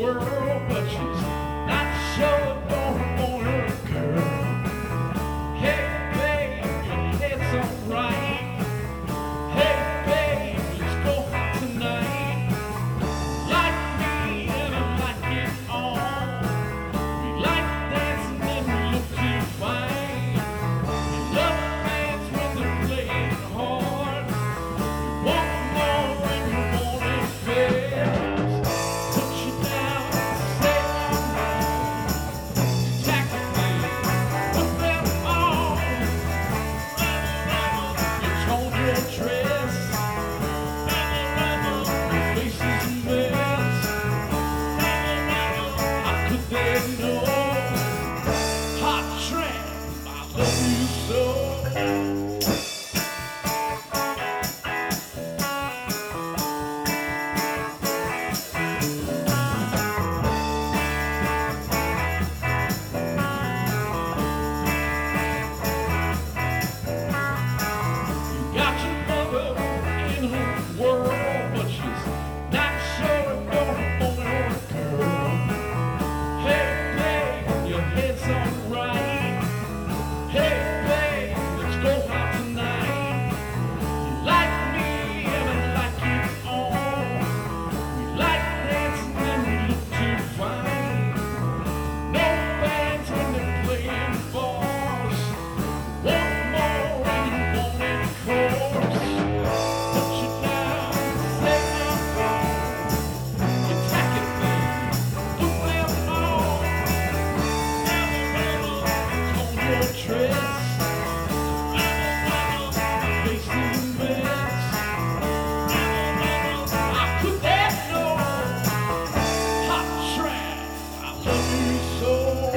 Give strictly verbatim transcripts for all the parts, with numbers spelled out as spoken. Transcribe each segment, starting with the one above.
world, but she's not sure going on her girl. Hey, babe, your head's alright. Hey, babe, let's go out tonight. Like me and I like it all. We like dancing and we look too fine. We love fans when they're playing hard. You want more and you want it fast. Put you down, say I'm wrong. Attack me, put them on. You told your dress. Your face is a mess. How could they know? Hot tramp, I love you so. You got your mother in her world, but she's not sure of going on her girl. Hey, babe, your head's alright. Hey, babe, let's go out tonight. You like me and I like it all. We like dancing and we look too fine. No bands when they're playing bars. Want more and you want it, of course. Put you down, say I'm wrong. You're attacking me, put them on. Hold your dress. Face is a mess. How could that know? Hot trap, I love you so.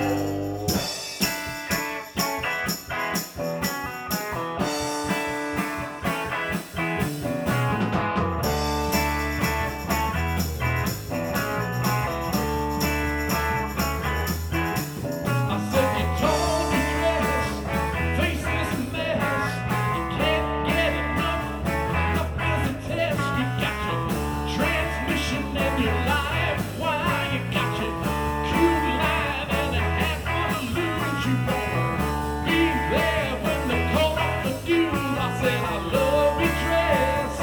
I said you told your dress, face is a mess. You can't get enough, enough as a test. You got your transmission and your live wire. You got your cute line and a handful of lose. You wanna be there when they call up the dude. I said I love your dress.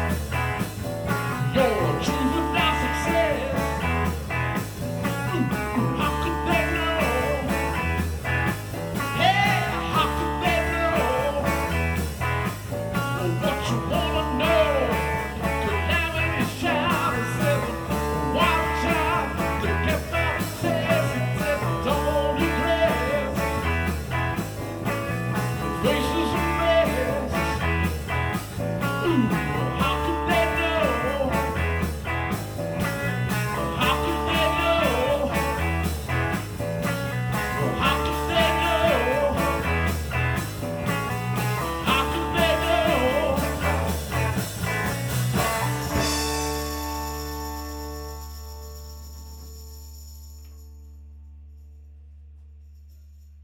You're a juvenile success. How could they know? Hey, how could they know what you want?